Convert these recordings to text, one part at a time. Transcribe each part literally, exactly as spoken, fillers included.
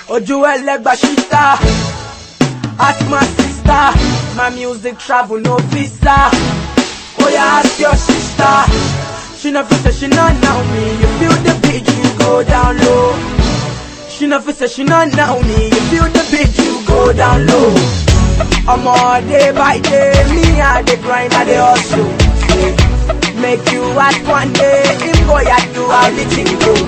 Ojuel Legbashita. Ask my sister, my music travel no visa. Oh yeah, ask your sister. She never say she not know me. You feel the beat, you go down low. She never say she not know me. You feel the beat, you go down low. I'm all day by day, me I dey grind, I dey hustle. Make you ask one day, him boy I do how the thing go.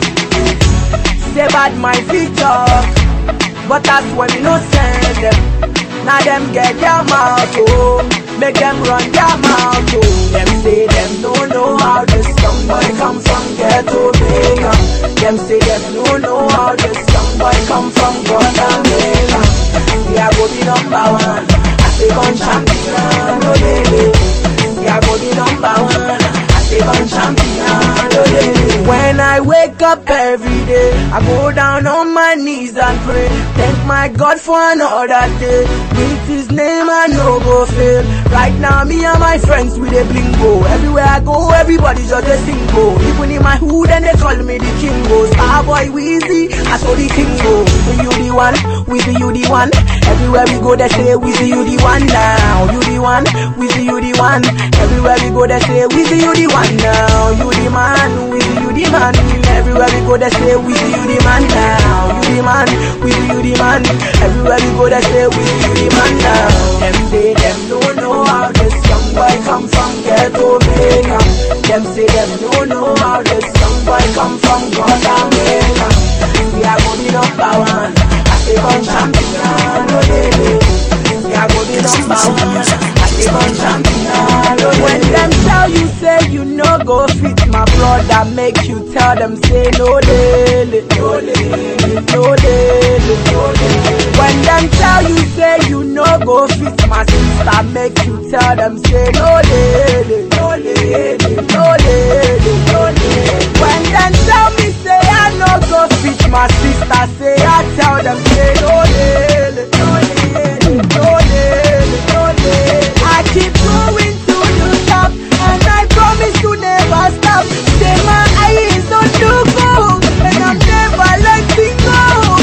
Say bad my feet talk, but that's when me no send them. Now them get their mouth, oh, make them run their mouth, oh. Them say them don't know how this young boy come from ghetto Jamaica. Them say them don't know how this young boy come from Guatemala. We are go be number one, I say gun champion, oh baby. We are go be number one, I say gun champion, oh baby. When I wake up every day, I go down on my knees and pray. Thank my God for another day. With his name I no go fail. Right now me and my friends with a blingo. Everywhere I go, everybody just a single. Even in my hood and they call me the Kingo. Starboy Weezy, I saw the Kingo. With you the one, with you the one. Everywhere we go they say with you the one now. You the one, with you the one. Everywhere we go they say with you the one now. You the man, with you the man. Everywhere we go they say with you the man now. You the man, with you the man. Everywhere we go they say with you the man now. Them say them don't know how this young boy come from ghetto Jamaica. Them say them don't know how this young boy come from Guatemala. We are gonna be number one, I say gun champion, oh baby. We are gonna be number one, I say gun champion, oh. When them tell you say you no go fit my brother, make you tell them say no daily, no daily, no daily, no daily. When them tell you say you no go fit my sister, make you tell them say no daily, no daily, no daily, no daily. When them tell me say I no go fit my sister, say I tell them say no daily, no daily, no daily, no daily. I keep going to the top and I promise to never stop. Say my eyes on the goal and I'm never letting go.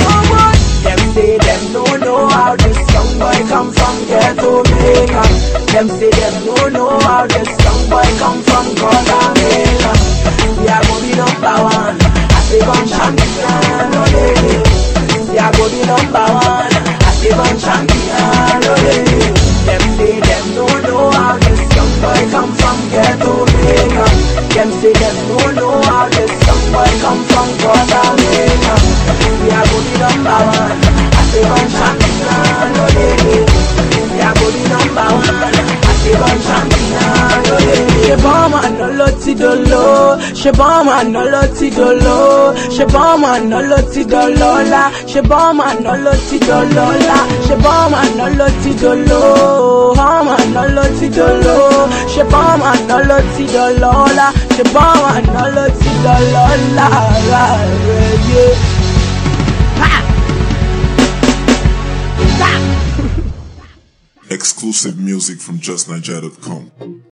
Them say them don't know how this young boy come from ghetto Jamaica. Them say them don't know how this young boy come from Guatemala. We are gonna be number one, I say gun champion, oh baby. We are gonna be number one, I say gun champion, oh baby. Them say them don't know how this young boy come from ghetto Jamaica. Them say them don't know how this young boy come from Guatemala. We are gonna be number one, I say gun champion, oh baby. We are gonna be number one, I say gun champion, oh baby. Shebama no loti dolo, Shebama no loti dolo, Shebama no loti dolola, Shebama no loti dolola, Shebama no loti dolo, Hama no loti dolo, Shebama no loti dolola, Shebama no loti dolola, yeah. Exclusive music from just niger dot com.